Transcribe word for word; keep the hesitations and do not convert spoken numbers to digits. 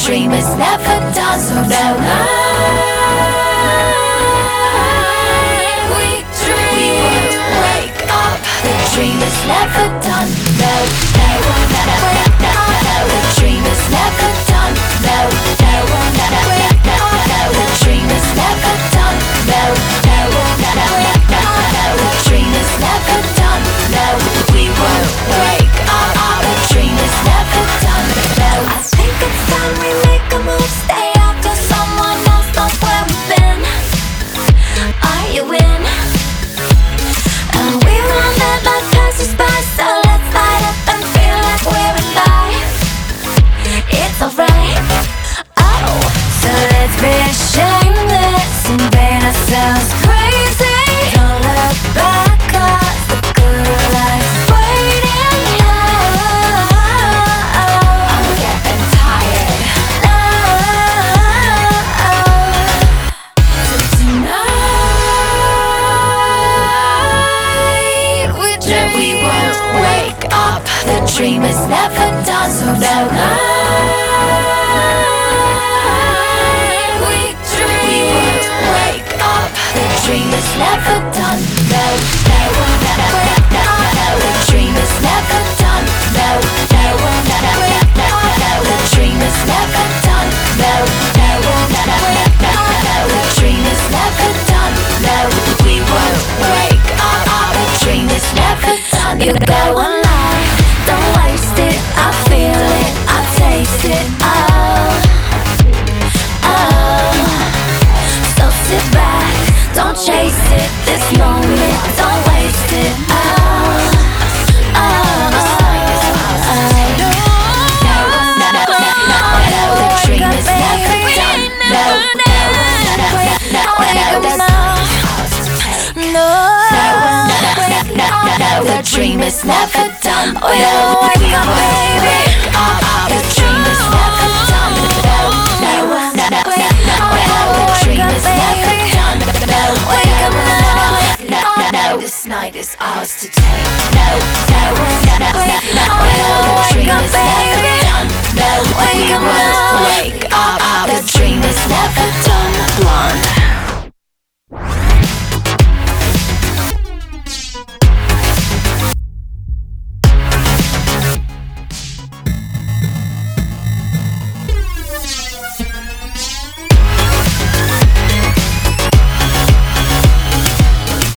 dream is never done. So no, we dream. We won't wake up. The dream is never done. No, no, no, no, no, no, no. The dream is never done. No, no, no, no, no, no, no. The dream is never done. No, no, no, no, no, no, no. The dream is never done. No, we won't wake up. The dream is never done. No, I think it's time we make a move. Stay out till someone else knows where we've been. Are you in? And we won't let life pass us by, so let's light up and feel like we're alive. It's alright. Oh, so let's be shameless and paint ourselves crazy. Don't look back, 'cause the good life's waiting now. I'm getting tired now. So tonight we dream. We won't wake up. The dream is never done. So no, we dream. We won't wake up. The dream is never done. No, no, no, no, no, no, no. The dream is never done. No, no, no, no, no, no, no. The dream is never done. No, no, no, no, no, no, no. The dream is never done. No, we won't wake up. The dream is never done. You got one life, don't waste it. I feel it, I taste it. Oh, oh. So sit back, don't chase it. This moment, don't waste it. Oh, oh, oh, oh. No, no, no, no, no, no. The dream is never done. No, no, no, no, no, no. No, no, no, no, no. The dream is never done. Oh, yeah, wake up, baby.